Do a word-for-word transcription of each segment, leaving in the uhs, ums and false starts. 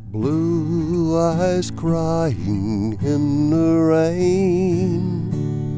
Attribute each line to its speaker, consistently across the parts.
Speaker 1: Blue eyes crying in the rain.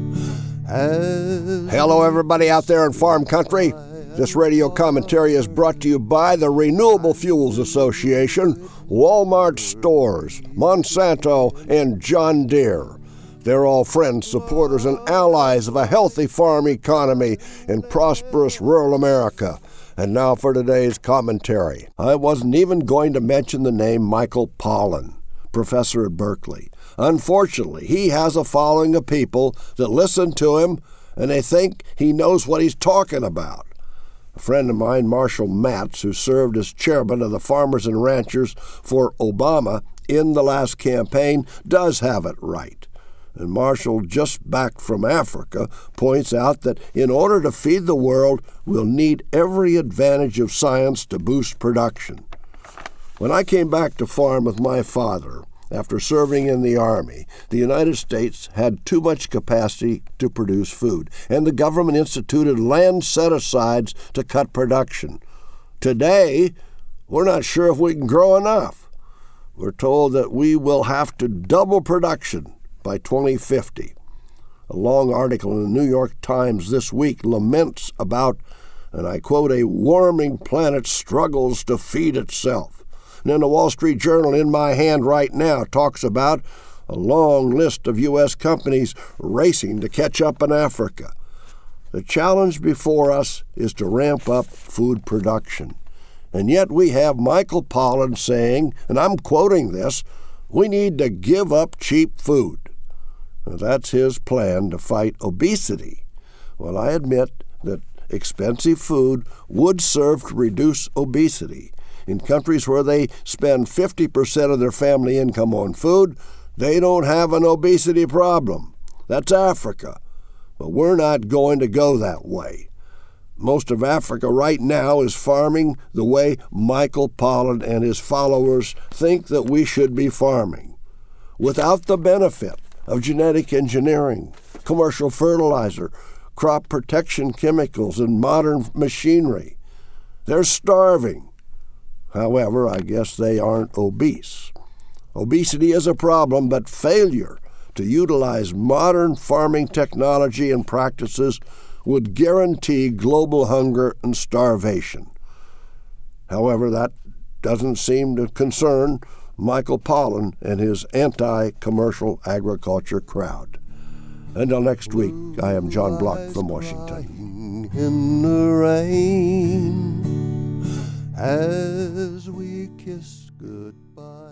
Speaker 1: As
Speaker 2: Hello, everybody out there in farm country. This radio commentary is brought to you by the Renewable Fuels Association, Walmart Stores, Monsanto, and John Deere. They're all friends, supporters, and allies of a healthy farm economy in prosperous rural America. And now for today's commentary. I wasn't even going to mention the name Michael Pollan, professor at Berkeley. Unfortunately, he has a following of people that listen to him and they think he knows what he's talking about. A friend of mine, Marshall Matz, who served as chairman of the Farmers and Ranchers for Obama in the last campaign, does have it right. And Marshall, just back from Africa, points out that in order to feed the world, we'll need every advantage of science to boost production. When I came back to farm with my father, after serving in the Army, the United States had too much capacity to produce food, and the government instituted land set-asides to cut production. Today, we're not sure if we can grow enough. We're told that we will have to double production by twenty fifty. A long article in the New York Times this week laments about, and I quote, a warming planet struggles to feed itself. And then the Wall Street Journal in my hand right now talks about a long list of U S companies racing to catch up in Africa. The challenge before us is to ramp up food production. And yet we have Michael Pollan saying, and I'm quoting this, we need to give up cheap food. Now, that's his plan to fight obesity. Well, I admit that expensive food would serve to reduce obesity. In countries where they spend fifty percent of their family income on food, they don't have an obesity problem. That's Africa. But we're not going to go that way. Most of Africa right now is farming the way Michael Pollan and his followers think that we should be farming, without the benefit of genetic engineering, commercial fertilizer, crop protection chemicals, and modern machinery. They're starving. However, I guess they aren't obese. Obesity is a problem, but failure to utilize modern farming technology and practices would guarantee global hunger and starvation. However, that doesn't seem to concern Michael Pollan and his anti-commercial agriculture crowd. Until next week, I am John Block from Washington.
Speaker 1: In the rain, as we kiss goodbye.